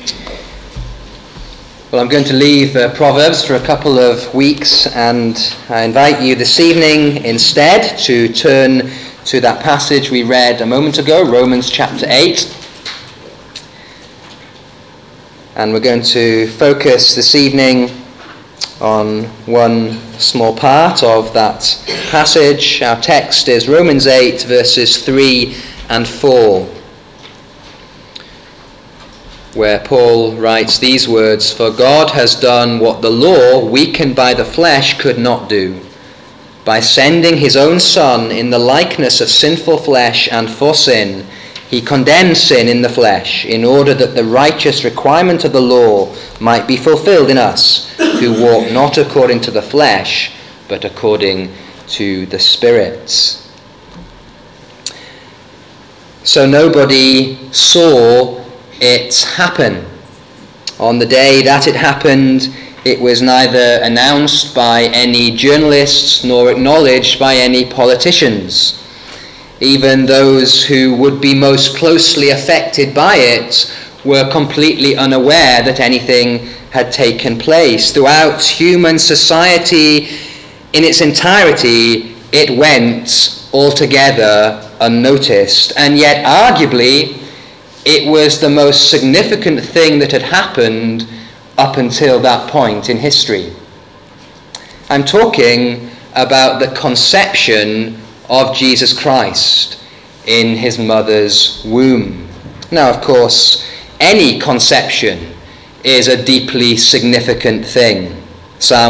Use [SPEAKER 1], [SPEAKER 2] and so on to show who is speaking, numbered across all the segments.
[SPEAKER 1] Well, I'm going to leave Proverbs for a couple of weeks, and I invite you this evening instead to turn to that passage we read a moment ago, Romans chapter 8. And we're going to focus this evening on one small part of that passage. Our text is Romans 8, verses 3 and 4. Where Paul writes these words, "For God has done what the law, weakened by the flesh, could not do, by sending his own Son in the likeness of sinful flesh, and for sin, he condemned sin in the flesh, in order that the righteous requirement of the law might be fulfilled in us, who walk not according to the flesh, but according to the Spirit." So nobody saw it happen. On the day that it happened, it was neither announced by any journalists nor acknowledged by any politicians. Even those who would be most closely affected by it were completely unaware that anything had taken place. Throughout human society in its entirety, it went altogether unnoticed, and yet arguably it was the most significant thing that had happened up until that point in history. I'm talking about the conception of Jesus Christ in his mother's womb. Now, of course, any conception is a deeply significant thing. Psalm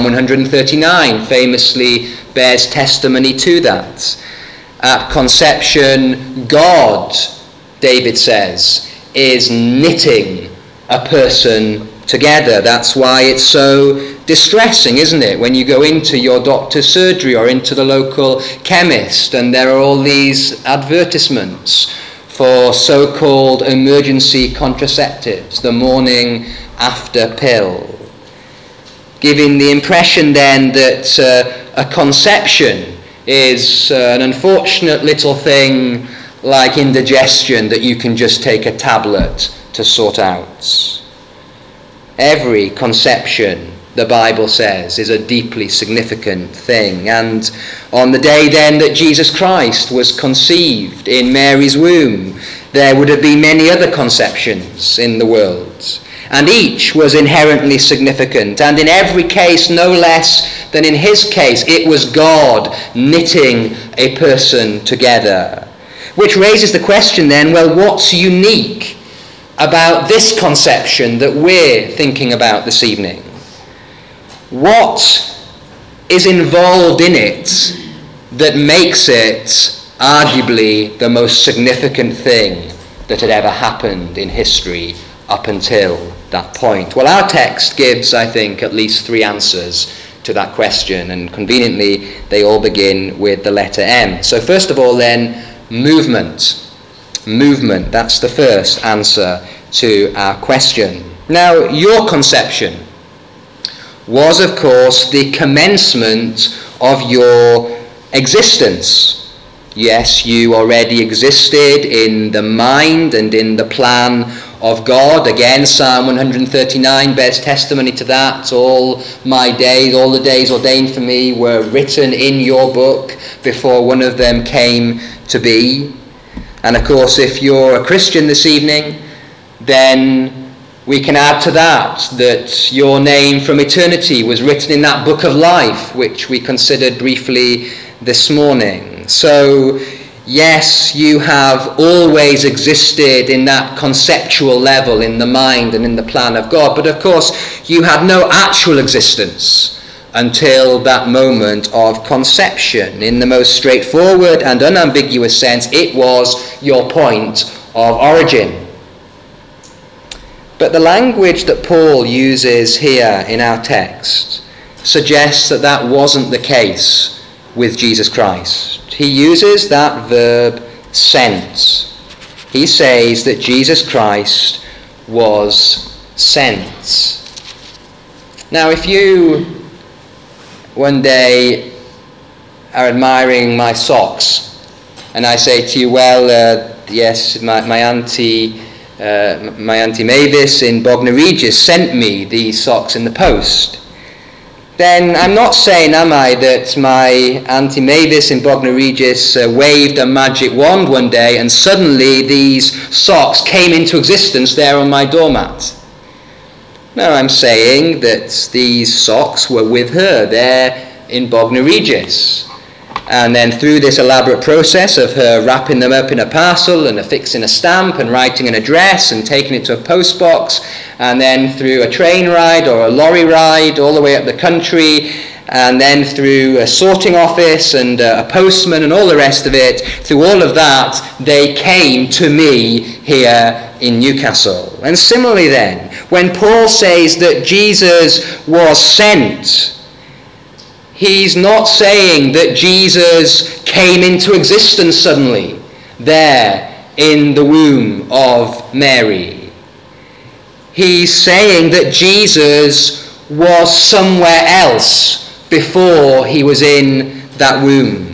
[SPEAKER 1] 139 famously bears testimony to that. At conception, God, David says, is knitting a person together. That's why it's so distressing, isn't it, when you go into your doctor's surgery or into the local chemist and there are all these advertisements for so-called emergency contraceptives, the morning after pill, giving the impression then that a conception is an unfortunate little thing like indigestion that you can just take a tablet to sort out. Every conception, the Bible says, is a deeply significant thing. And on the day then that Jesus Christ was conceived in Mary's womb, there would have been many other conceptions in the world. And each was inherently significant. And in every case, no less than in his case, it was God knitting a person together. Which raises the question then, well, what's unique about this conception that we're thinking about this evening? What is involved in it that makes it arguably the most significant thing that had ever happened in history up until that point? Well, our text gives, I think, at least three answers to that question, and conveniently they all begin with the letter M. So first of all then, movement, that's the first answer to our question. Now, your conception was, of course, the commencement of your existence. Yes, you already existed in the mind and in the plan of God. Again, Psalm 139 bears testimony to that. All my days, all the days ordained for me were written in your book before one of them came to be. And of course, if you're a Christian this evening, then we can add to that your name from eternity was written in that book of life, which we considered briefly this morning. So, yes, you have always existed in that conceptual level, in the mind and in the plan of God, but of course, you had no actual existence until that moment of conception. In the most straightforward and unambiguous sense, it was your point of origin. But the language that Paul uses here in our text suggests that that wasn't the case with Jesus Christ. He uses that verb sent. He says that Jesus Christ was sent. Now, if you one day are admiring my socks and I say to you, well, yes, my auntie My Auntie Mavis in Bognor Regis sent me these socks in the post, then I'm not saying, am I, that my Auntie Mavis in Bognor Regis waved a magic wand one day and suddenly these socks came into existence there on my doormat. No, I'm saying that these socks were with her there in Bognor Regis. And then through this elaborate process of her wrapping them up in a parcel and affixing a stamp and writing an address and taking it to a post box, and then through a train ride or a lorry ride all the way up the country, and then through a sorting office and a postman and all the rest of it, through all of that, they came to me here in Newcastle. And similarly then, when Paul says that Jesus was sent, he's not saying that Jesus came into existence suddenly there in the womb of Mary. He's saying that Jesus was somewhere else before he was in that womb.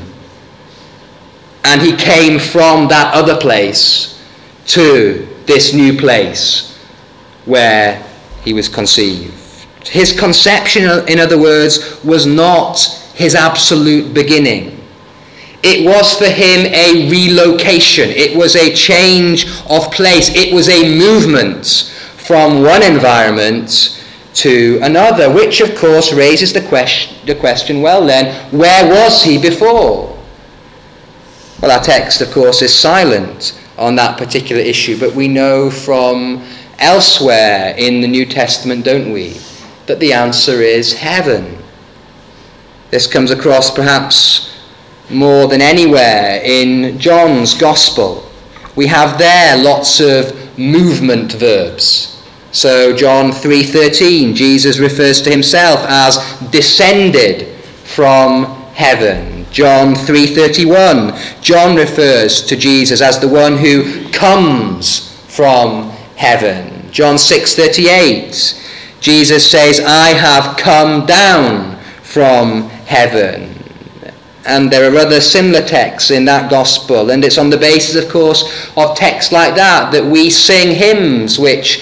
[SPEAKER 1] And he came from that other place to this new place where he was conceived. His conception, in other words, was not his absolute beginning. It was for him a relocation. It was a change of place. It was a movement from one environment to another, which of course raises the question, well then, where was he before? Well, our text, of course, is silent on that particular issue, but we know from elsewhere in the New Testament, don't we, that the answer is heaven. This comes across perhaps more than anywhere in John's Gospel. We have there lots of movement verbs. So John 3:13, Jesus refers to himself as descended from heaven. John 3:31, John refers to Jesus as the one who comes from heaven. John 6:38, Jesus says, I have come down from heaven. And there are other similar texts in that gospel, and it's on the basis, of course, of texts like that we sing hymns which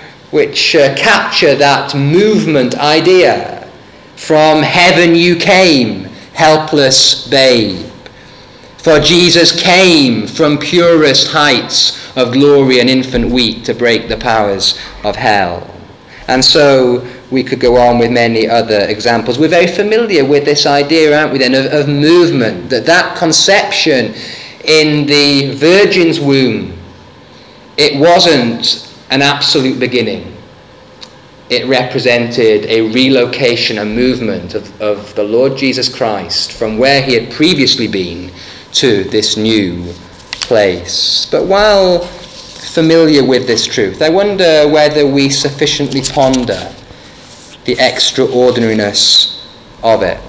[SPEAKER 1] capture that movement idea. From heaven you came, helpless babe. For Jesus came from purest heights of glory and infant wheat to break the powers of hell. And so we could go on with many other examples. We're very familiar with this idea, aren't we then, of movement, that conception in the Virgin's womb, it wasn't an absolute beginning. It represented a relocation, a movement of the Lord Jesus Christ from where he had previously been to this new place. But while familiar with this truth, I wonder whether we sufficiently ponder the extraordinariness of it.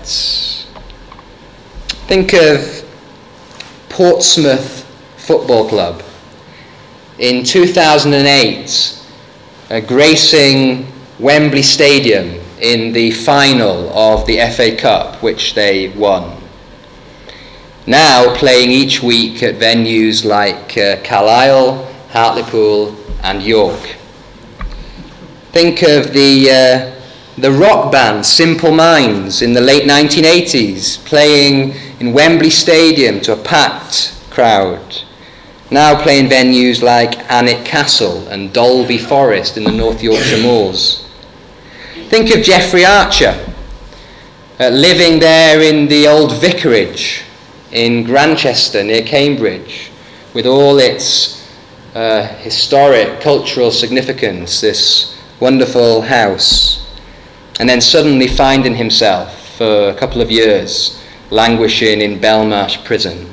[SPEAKER 1] Think of Portsmouth Football Club in 2008, gracing Wembley Stadium in the final of the FA Cup, which they won. Now playing each week at venues like Carlisle, Hartlepool and York. Think of the rock band Simple Minds in the late 1980s playing in Wembley Stadium to a packed crowd. Now playing venues like Alnwick Castle and Dalby Forest in the North Yorkshire Moors. Think of Jeffrey Archer living there in the old vicarage in Grantchester near Cambridge with all its historic, cultural significance, this wonderful house, and then suddenly finding himself for a couple of years languishing in Belmarsh prison.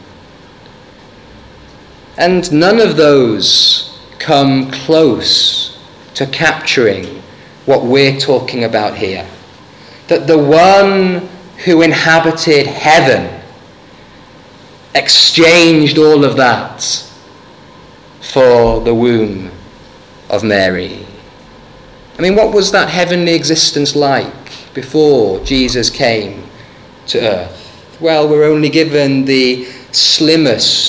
[SPEAKER 1] And none of those come close to capturing what we're talking about here. That the one who inhabited heaven exchanged all of that for the womb of Mary. I mean, what was that heavenly existence like before Jesus came to earth? Well, we're only given the slimmest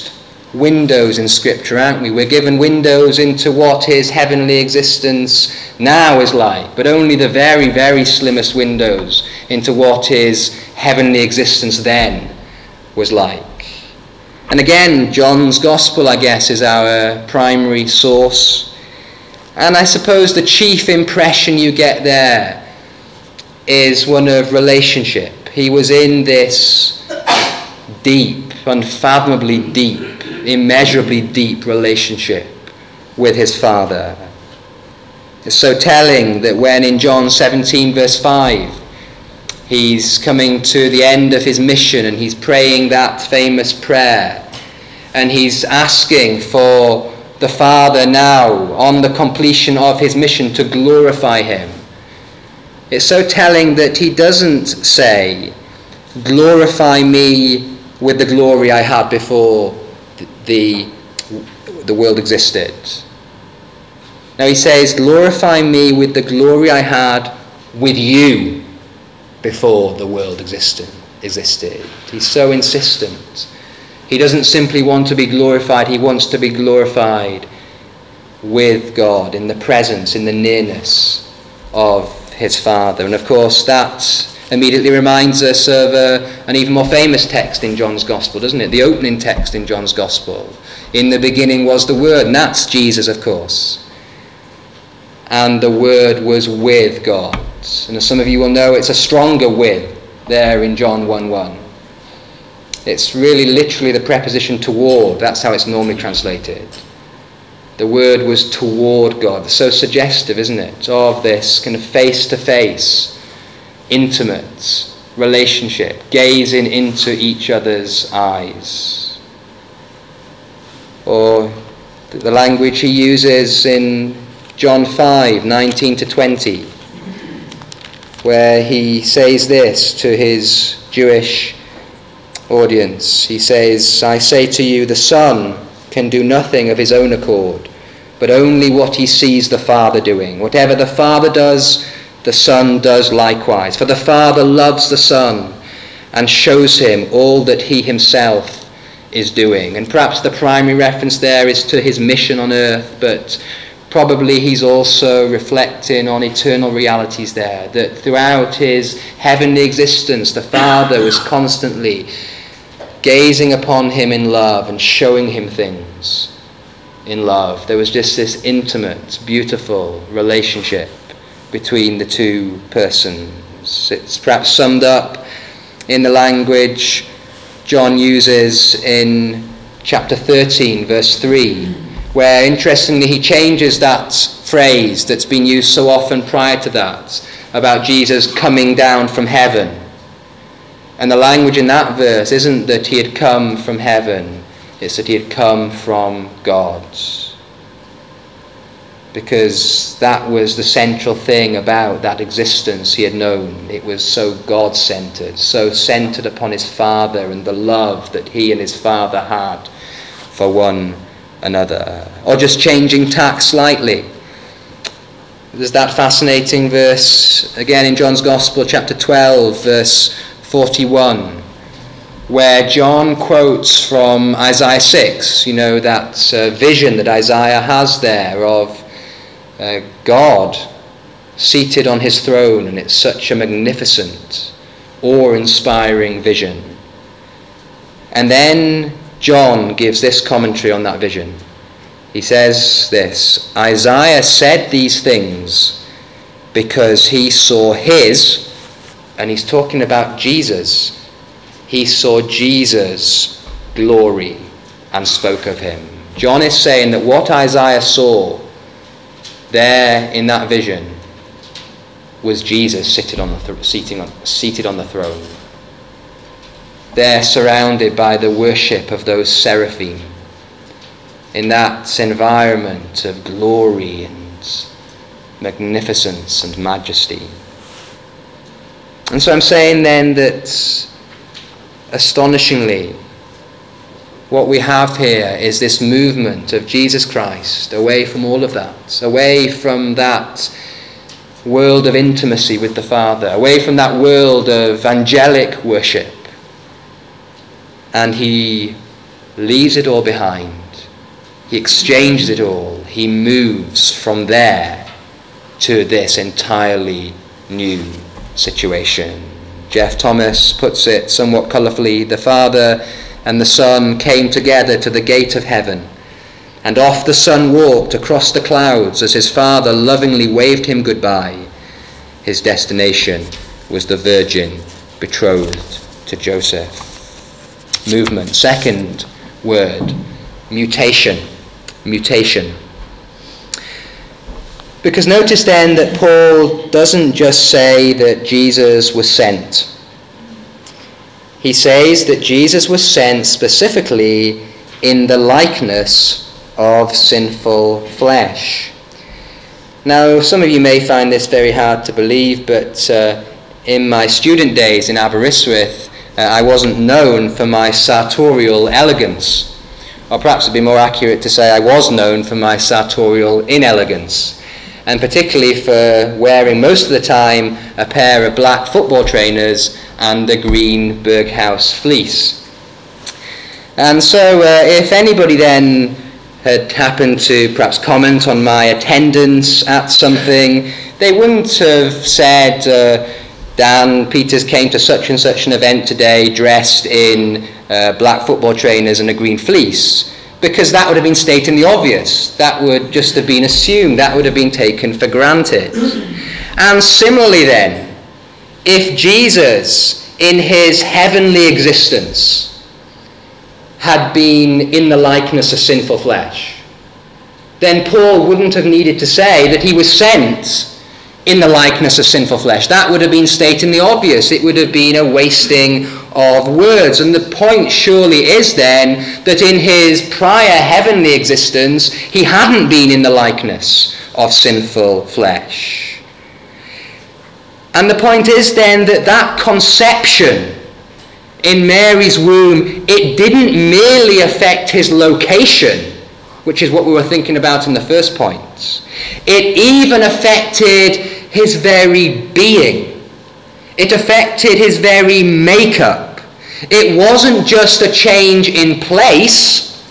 [SPEAKER 1] windows in Scripture, aren't we? We're given windows into what his heavenly existence now is like, but only the very, very slimmest windows into what his heavenly existence then was like. And again, John's Gospel, I guess, is our primary source. And I suppose the chief impression you get there is one of relationship. He was in this deep, unfathomably deep, immeasurably deep relationship with his Father. It's so telling that when in John 17 verse 5 he's coming to the end of his mission and he's praying that famous prayer and he's asking for the Father now on the completion of his mission to glorify him. It's so telling that he doesn't say, glorify me with the glory I had before the world existed. Now he says, glorify me with the glory I had with you before the world existed. He's so insistent. He doesn't simply want to be glorified, he wants to be glorified with God, in the presence, in the nearness of his Father. And of course that immediately reminds us of an even more famous text in John's Gospel, doesn't it? The opening text in John's Gospel. In the beginning was the Word, and that's Jesus, of course. And the Word was with God. And as some of you will know, it's a stronger with there in John 1:1. It's really literally the preposition toward. That's how it's normally translated. The Word was toward God. So suggestive, isn't it, of this kind of face-to-face, intimate relationship, gazing into each other's eyes. Or the language he uses in John 5:19-20, where he says this to his Jewish audience. He says, I say to you, the Son can do nothing of his own accord, but only what he sees the Father doing. Whatever the Father does, the Son does likewise. For the Father loves the Son and shows him all that he himself is doing. And perhaps the primary reference there is to his mission on earth, but probably he's also reflecting on eternal realities there, that throughout his heavenly existence, the Father was constantly gazing upon him in love and showing him things in love. There was just this intimate, beautiful relationship between the two persons. It's perhaps summed up in the language John uses in chapter 13, verse 3, where interestingly he changes that phrase that's been used so often prior to that about Jesus coming down from heaven. And the language in that verse isn't that he had come from heaven, it's that he had come from God. Because that was the central thing about that existence he had known. It was so God-centered, so centered upon his Father and the love that he and his Father had for one another. Or just changing tack slightly, there's that fascinating verse again in John's Gospel, chapter 12, verse 41, where John quotes from Isaiah 6, that vision that Isaiah has there of God seated on his throne, and it's such a magnificent, awe-inspiring vision. And then John gives this commentary on that vision. He says this, Isaiah said these things because he saw his, and he's talking about Jesus, he saw Jesus' glory and spoke of him. John is saying that what Isaiah saw there in that vision was Jesus seated on the throne. There surrounded by the worship of those seraphim in that environment of glory and magnificence and majesty. And so I'm saying then that astonishingly what we have here is this movement of Jesus Christ away from all of that, away from that world of intimacy with the Father, away from that world of angelic worship. And he leaves it all behind. He exchanges it all. He moves from there to this entirely new situation. Jeff Thomas puts it somewhat colourfully: the Father and the Son came together to the gate of heaven, and off the Son walked across the clouds as his Father lovingly waved him goodbye. His destination was the Virgin betrothed to Joseph. Movement. Second word, mutation. Mutation. Because notice then that Paul doesn't just say that Jesus was sent. He says that Jesus was sent specifically in the likeness of sinful flesh. Now, some of you may find this very hard to believe, but in my student days in Aberystwyth, I wasn't known for my sartorial elegance. Or perhaps it'd be more accurate to say I was known for my sartorial inelegance, and particularly for wearing most of the time a pair of black football trainers and a green Berghaus fleece. And so if anybody then had happened to perhaps comment on my attendance at something, they wouldn't have said, Dan Peters came to such and such an event today dressed in black football trainers and a green fleece, because that would have been stating the obvious. That would just have been assumed. That would have been taken for granted. And similarly then, if Jesus in his heavenly existence had been in the likeness of sinful flesh, then Paul wouldn't have needed to say that he was sent in the likeness of sinful flesh. That would have been stating the obvious. It would have been a wasting of words. And the point surely is then that in his prior heavenly existence, he hadn't been in the likeness of sinful flesh. And the point is then that that conception in Mary's womb, it didn't merely affect his location, which is what we were thinking about in the first point. It even affected his very being. It affected his very makeup. It wasn't just a change in place,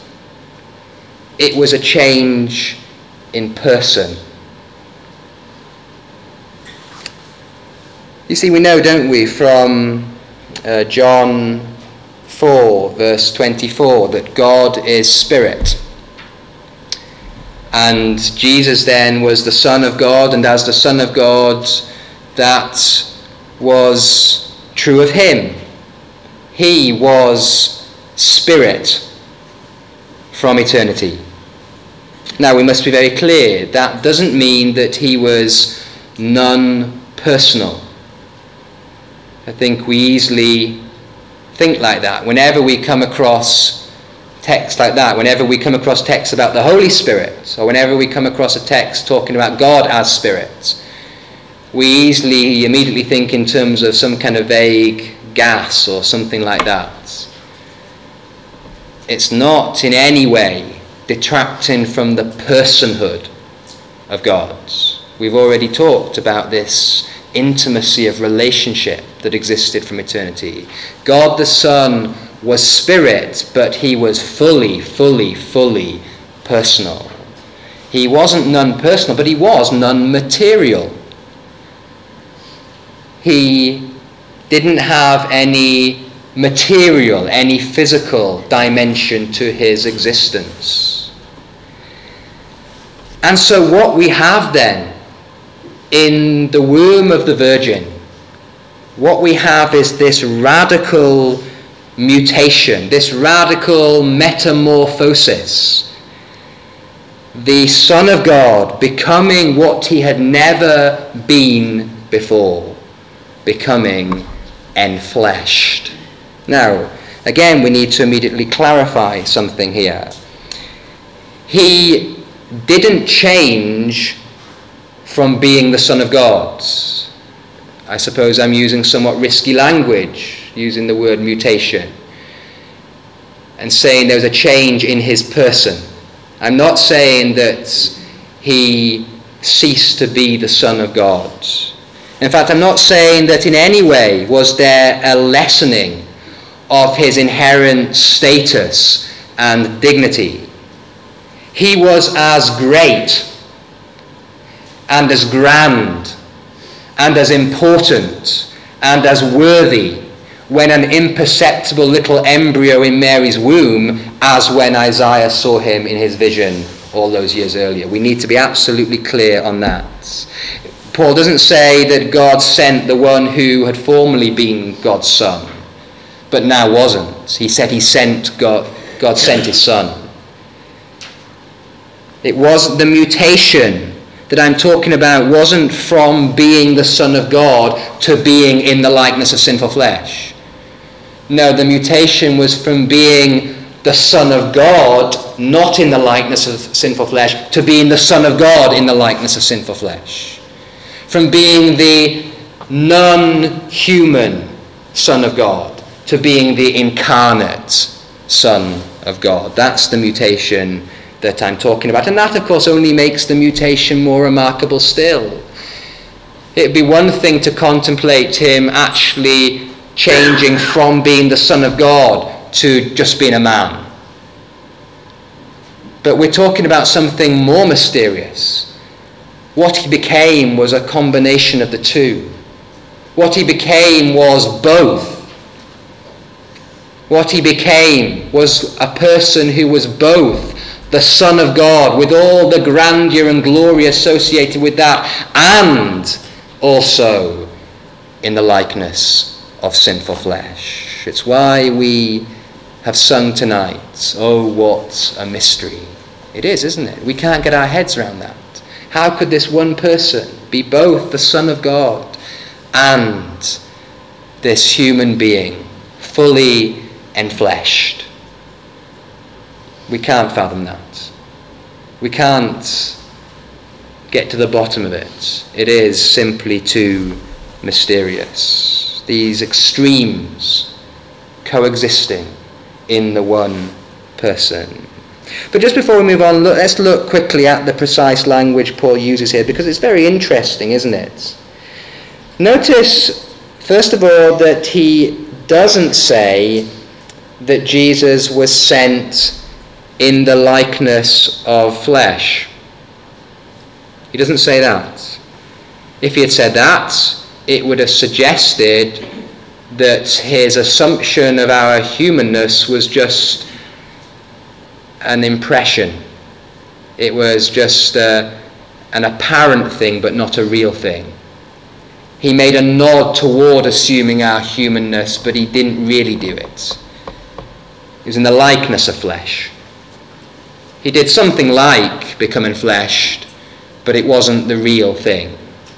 [SPEAKER 1] it was a change in person. You see, we know, don't we, from John 4, verse 24, that God is spirit. And Jesus then was the Son of God, and as the Son of God, that was true of him. He was spirit from eternity. Now, we must be very clear, that doesn't mean that he was non-personal. I think we easily think like that. Whenever we come across text like that, whenever we come across texts about the Holy Spirit, or whenever we come across a text talking about God as Spirit, we immediately think in terms of some kind of vague gas or something like that. It's not in any way detracting from the personhood of God. We've already talked about this intimacy of relationship that existed from eternity. God the Son was spirit, but he was fully personal. He wasn't non-personal, but he was non-material. He didn't have any material, any physical dimension to his existence. And so what we have then in the womb of the Virgin, what we have is this radical mutation, this radical metamorphosis. The Son of God becoming what he had never been before, becoming enfleshed. Now, again, we need to immediately clarify something here. He didn't change from being the Son of God. I suppose I'm using somewhat risky language, using the word mutation, and saying there was a change in his person. I'm not saying that he ceased to be the Son of God. In fact, I'm not saying that in any way was there a lessening of his inherent status and dignity. He was as great and as grand and as important and as worthy when an imperceptible little embryo in Mary's womb as when Isaiah saw him in his vision all those years earlier. We need to be absolutely clear on that. Paul doesn't say that God sent the one who had formerly been God's son, but now wasn't. He said he sent God sent his son. It was the mutation that I'm talking about wasn't from being the Son of God to being in the likeness of sinful flesh. No, the mutation was from being the Son of God, not in the likeness of sinful flesh, to being the Son of God in the likeness of sinful flesh. From being the non-human Son of God to being the incarnate Son of God. That's the mutation that I'm talking about. And that, of course, only makes the mutation more remarkable still. It'd be one thing to contemplate him actually changing from being the Son of God to just being a man. But we're talking about something more mysterious. What he became was a combination of the two. What he became was both. What he became was a person who was both the Son of God, with all the grandeur and glory associated with that, and also in the likeness of sinful flesh. It's why we have sung tonight, "Oh, what a mystery." It is, isn't it? We can't get our heads around that. How could this one person be both the Son of God and this human being, fully enfleshed? We can't fathom that. We can't get to the bottom of it. It is simply too mysterious. These extremes coexisting in the one person. But just before we move on, let's look quickly at the precise language Paul uses here, because it's very interesting, isn't it? Notice, first of all, that he doesn't say that Jesus was sent in the likeness of flesh. He doesn't say that. If he had said that, it would have suggested that his assumption of our humanness was just an impression. It was just an apparent thing, but not a real thing. He made a nod toward assuming our humanness, but he didn't really do it. He was in the likeness of flesh. He did something like become enfleshed, but it wasn't the real thing.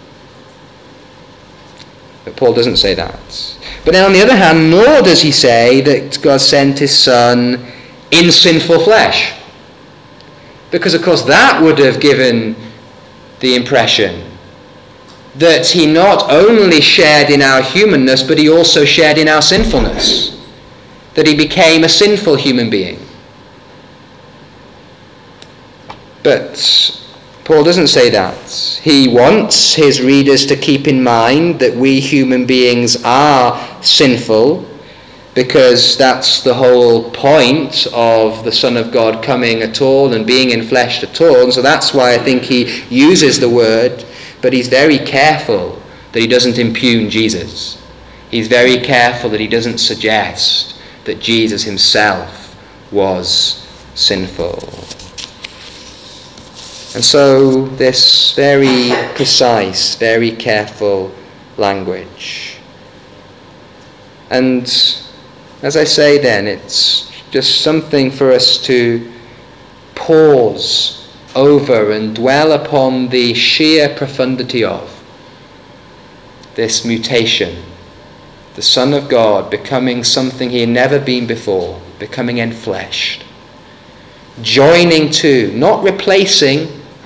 [SPEAKER 1] But Paul doesn't say that. But then on the other hand, nor does he say that God sent his Son in sinful flesh. Because of course that would have given the impression that he not only shared in our humanness, but he also shared in our sinfulness. That he became a sinful human being. But Paul doesn't say that. He wants his readers to keep in mind that we human beings are sinful, because that's the whole point of the Son of God coming at all and being enfleshed at all. And so that's why I think he uses the word, but he's very careful that he doesn't impugn Jesus. He's very careful that he doesn't suggest that Jesus himself was sinful. And so this very precise, very careful language. And as I say then, it's just something for us to pause over and dwell upon the sheer profundity of this mutation. The Son of God becoming something he had never been before, becoming enfleshed. Joining to, not replacing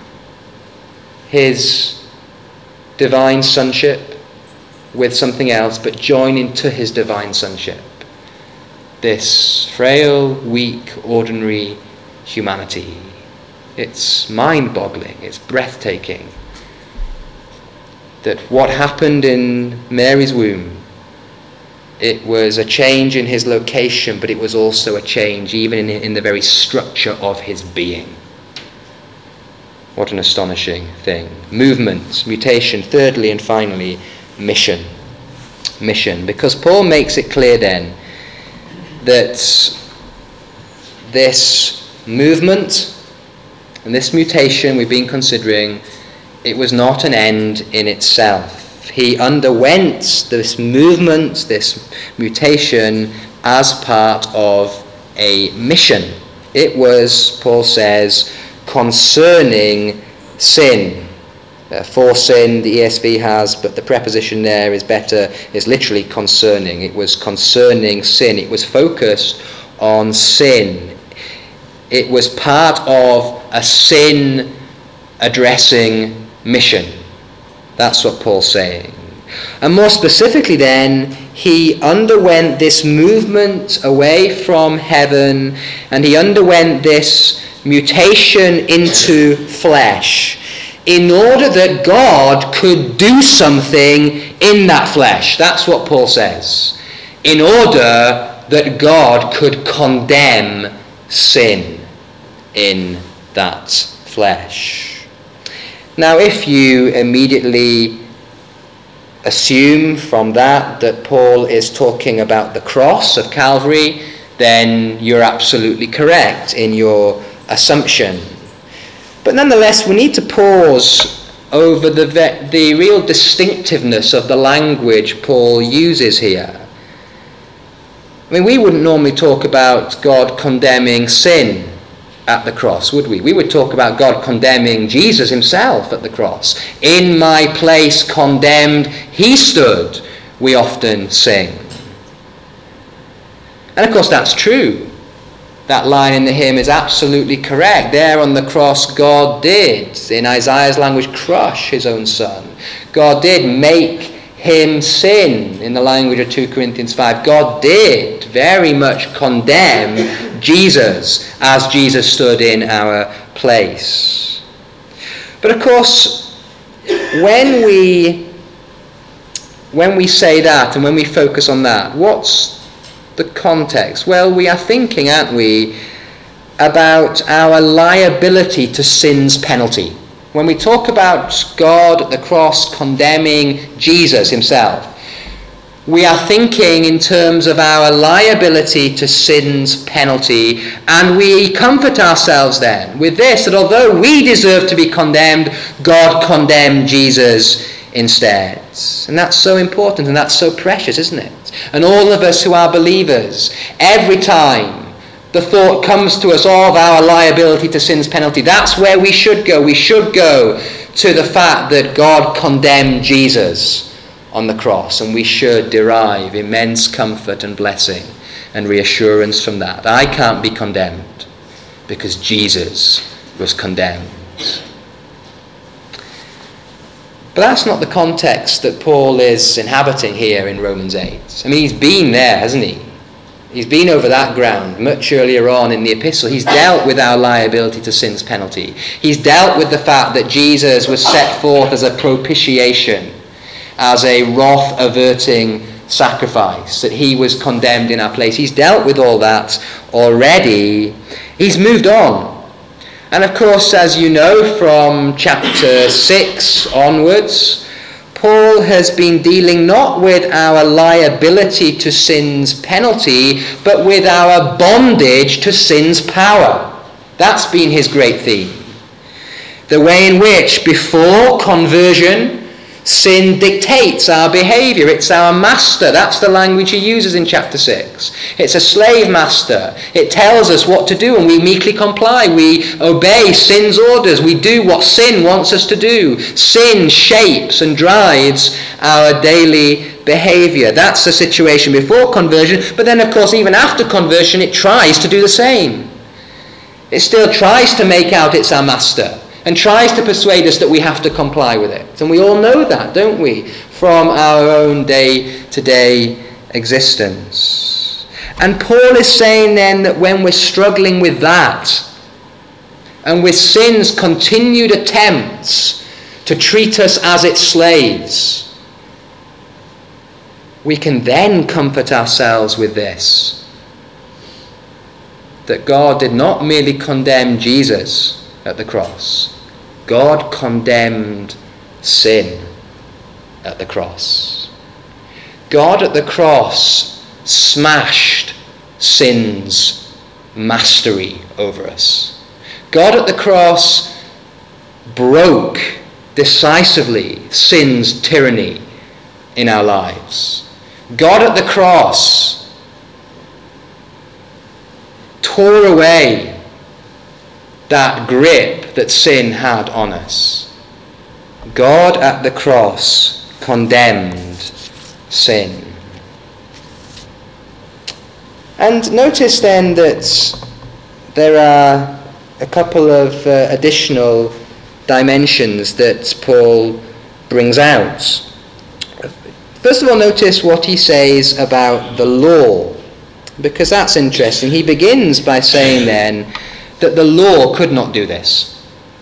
[SPEAKER 1] his divine sonship with something else, but joining to his divine sonship. This frail, weak, ordinary humanity. It's mind-boggling, it's breathtaking that what happened in Mary's womb It was a change in his location, but it was also a change even in the very structure of his being. What an astonishing thing. Movement, mutation. Thirdly and finally, mission. Mission. Because Paul makes it clear then that this movement and this mutation we've been considering, it was not an end in itself. He underwent this movement, this mutation, as part of a mission. It was, Paul says, concerning sin. For sin, the ESV has, but the preposition there is better, is literally concerning. It was concerning sin. It was focused on sin. It was part of a sin addressing mission. That's what Paul's saying. And more specifically then, he underwent this movement away from heaven, and he underwent this mutation into flesh in order that God could do something in that flesh. That's what Paul says. In order that God could condemn sin in that flesh. Now, if you immediately assume from that Paul is talking about the cross of Calvary, then you're absolutely correct in your assumption. But nonetheless, we need to pause over the real distinctiveness of the language Paul uses here. I mean, we wouldn't normally talk about God condemning sin at the cross, would we? We would talk about God condemning Jesus himself at the cross. In my place condemned he stood, we often sing. And of course that's true. That line in the hymn is absolutely correct. There on the cross God did, in Isaiah's language, crush his own son. God did make him sin, in the language of 2 Corinthians 5. God did very much condemn Jesus as Jesus stood in our place. But of course, when we say that and when we focus on that, what's the context? Well, we are thinking, aren't we, about our liability to sin's penalty. When we talk about God at the cross condemning Jesus himself, we are thinking in terms of our liability to sin's penalty, and we comfort ourselves then with this, that although we deserve to be condemned, God condemned Jesus instead. And that's so important and that's so precious, isn't it? And all of us who are believers, every time the thought comes to us of our liability to sin's penalty, that's where we should go. We should go to the fact that God condemned Jesus on the cross, and we should derive immense comfort and blessing and reassurance from that. I can't be condemned because Jesus was condemned. But that's not the context that Paul is inhabiting here in Romans 8. I mean, he's been there, hasn't he? He's been over that ground much earlier on in the epistle. He's dealt with our liability to sin's penalty. He's dealt with the fact that Jesus was set forth as a propitiation, as a wrath-averting sacrifice, that he was condemned in our place. He's dealt with all that already. He's moved on. And of course, as you know from chapter 6 onwards, Paul has been dealing not with our liability to sin's penalty, but with our bondage to sin's power. That's been his great theme. The way in which, before conversion, sin dictates our behavior. It's our master. That's the language he uses in chapter 6. It's a slave master. It tells us what to do and we meekly comply. We obey sin's orders. We do what sin wants us to do. Sin shapes and drives our daily behavior. That's the situation before conversion. But then, of course, even after conversion, it tries to do the same. It still tries to make out it's our master and tries to persuade us that we have to comply with it. And we all know that, don't we, from our own day-to-day existence. And Paul is saying then that when we're struggling with that, and with sin's continued attempts to treat us as its slaves, we can then comfort ourselves with this, that God did not merely condemn Jesus at the cross. God condemned sin at the cross. God at the cross smashed sin's mastery over us. God at the cross broke decisively sin's tyranny in our lives. God at the cross tore away that grip that sin had on us. God at the cross condemned sin. And notice then that there are a couple of additional dimensions that Paul brings out. First of all, notice what he says about the law, because that's interesting. He begins by saying then that the law could not do this.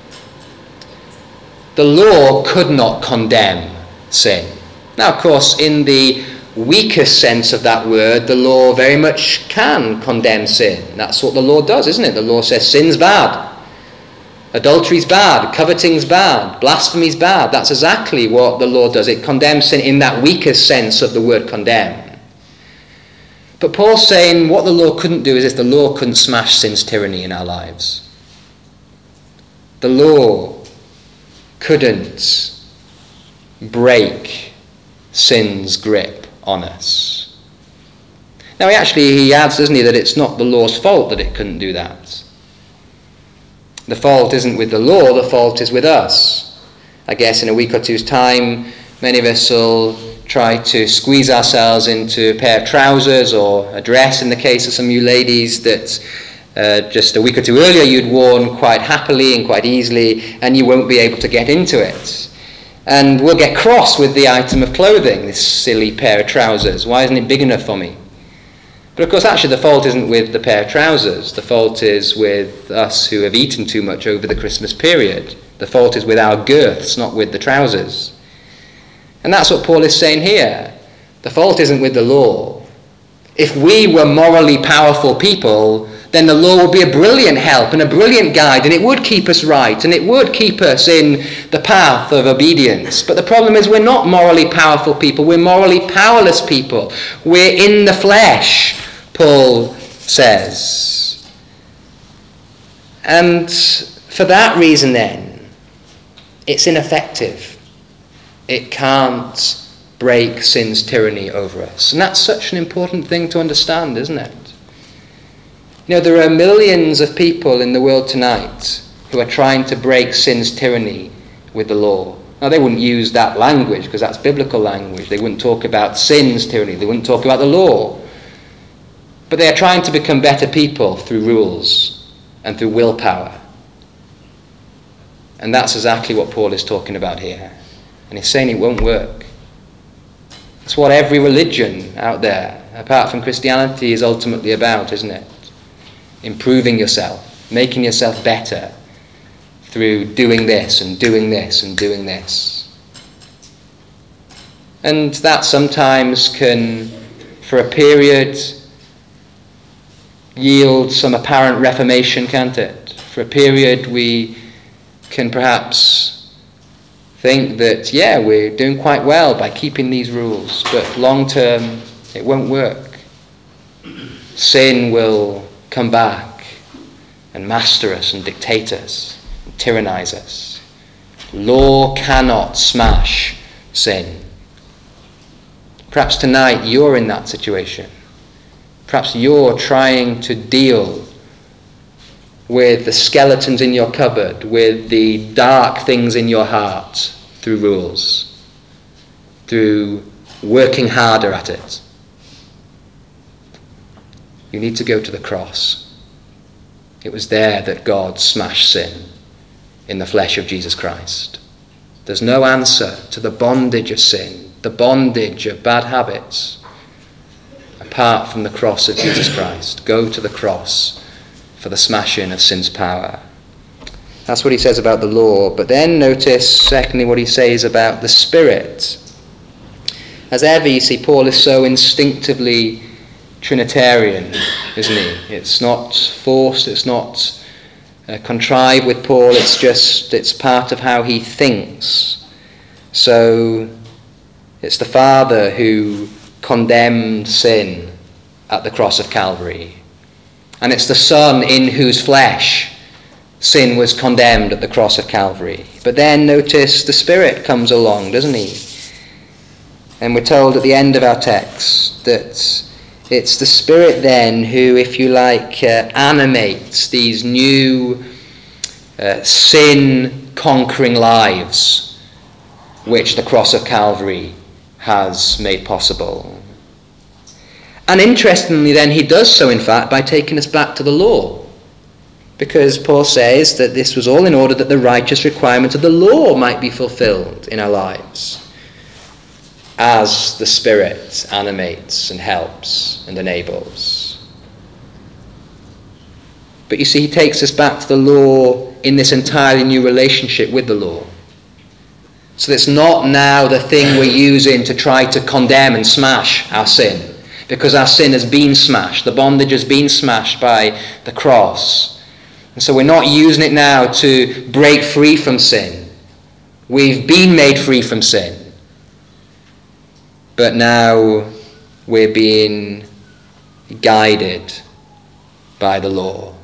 [SPEAKER 1] The law could not condemn sin. Now, of course, in the weakest sense of that word, the law very much can condemn sin. That's what the law does, isn't it? The law says sin's bad. Adultery's bad, coveting's bad, blasphemy's bad. That's exactly what the law does. It condemns sin in that weakest sense of the word condemn. But Paul's saying what the law couldn't do is if the law couldn't smash sin's tyranny in our lives. The law couldn't break sin's grip on us. Now he adds, doesn't he, that it's not the law's fault that it couldn't do that. The fault isn't with the law, the fault is with us. I guess in a week or two's time, many of us will try to squeeze ourselves into a pair of trousers or a dress in the case of some of you ladies that just a week or two earlier you'd worn quite happily and quite easily, and you won't be able to get into it. And we'll get cross with the item of clothing, this silly pair of trousers. Why isn't it big enough for me? But of course, actually, the fault isn't with the pair of trousers. The fault is with us who have eaten too much over the Christmas period. The fault is with our girths, not with the trousers. And that's what Paul is saying here. The fault isn't with the law. If we were morally powerful people, then the law would be a brilliant help and a brilliant guide, and it would keep us right, and it would keep us in the path of obedience. But the problem is we're not morally powerful people. We're morally powerless people. We're in the flesh, Paul says. And for that reason then, it's ineffective. It can't break sin's tyranny over us. And that's such an important thing to understand, isn't it? You know, there are millions of people in the world tonight who are trying to break sin's tyranny with the law. Now, they wouldn't use that language because that's biblical language. They wouldn't talk about sin's tyranny. They wouldn't talk about the law. But they are trying to become better people through rules and through willpower. And that's exactly what Paul is talking about here. And he's saying it won't work. It's what every religion out there, apart from Christianity, is ultimately about, isn't it? Improving yourself, making yourself better through doing this and doing this and doing this. And that sometimes can, for a period, yield some apparent reformation, can't it? For a period we can perhaps think that, yeah, we're doing quite well by keeping these rules, but long term it won't work. Sin will come back and master us and dictate us and tyrannize us. Law cannot smash sin. Perhaps tonight you're in that situation. Perhaps you're trying to deal with the skeletons in your cupboard, with the dark things in your heart through rules, through working harder at it. You need to go to the cross. It was there that God smashed sin in the flesh of Jesus Christ. There's no answer to the bondage of sin, the bondage of bad habits, apart from the cross of Jesus Christ. Go to the cross for the smashing of sin's power. That's what he says about the law. But then notice, secondly, what he says about the Spirit. as ever, you see, Paul is so instinctively Trinitarian, isn't he? It's not forced, it's not contrived with Paul, it's part of how he thinks. So it's the Father who condemned sin at the cross of Calvary. And it's the Son in whose flesh sin was condemned at the cross of Calvary. But then notice the Spirit comes along, doesn't he? And we're told at the end of our text that it's the Spirit then who, if you like, animates these new sin-conquering lives which the cross of Calvary has made possible. And interestingly then, he does so in fact by taking us back to the law. Because Paul says that this was all in order that the righteous requirement of the law might be fulfilled in our lives, as the Spirit animates and helps and enables. But you see, he takes us back to the law in this entirely new relationship with the law. So it's not now the thing we're using to try to condemn and smash our sin, because our sin has been smashed. The bondage has been smashed by the cross. And so we're not using it now to break free from sin. We've been made free from sin. But now we're being guided by the law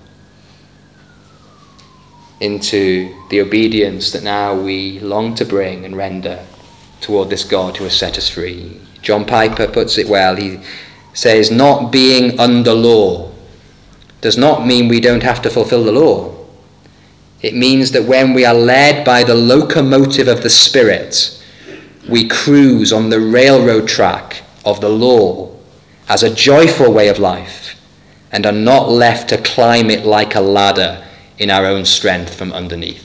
[SPEAKER 1] into the obedience that now we long to bring and render toward this God who has set us free. John Piper puts it well. He says, not being under law does not mean we don't have to fulfill the law. It means that when we are led by the locomotive of the Spirit, we cruise on the railroad track of the law as a joyful way of life and are not left to climb it like a ladder in our own strength from underneath.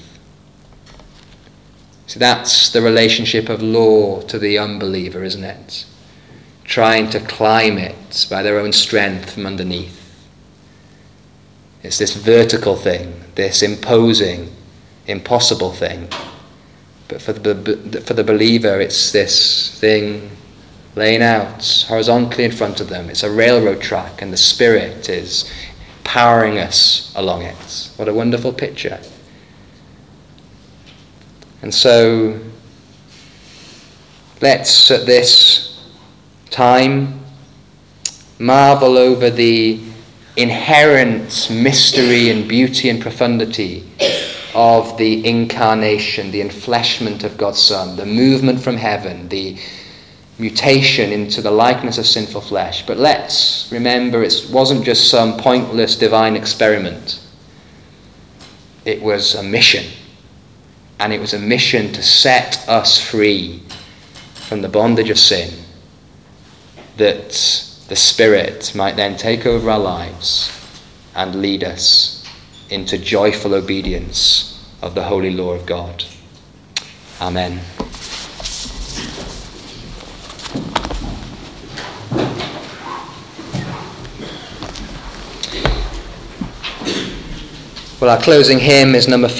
[SPEAKER 1] So that's the relationship of law to the unbeliever, isn't it? Trying to climb it by their own strength from underneath. It's this vertical thing, this imposing, impossible thing. But for the believer, it's this thing laying out horizontally in front of them. It's a railroad track, and the Spirit is powering us along it. What a wonderful picture. And so, let's at this time marvel over the inherent mystery and beauty and profundity of the incarnation, the enfleshment of God's Son, the movement from heaven, the mutation into the likeness of sinful flesh. But let's remember, it wasn't just some pointless divine experiment. It was a mission. And it was a mission to set us free from the bondage of sin, that the Spirit might then take over our lives and lead us into joyful obedience of the holy law of God. Amen. Well, our closing hymn is number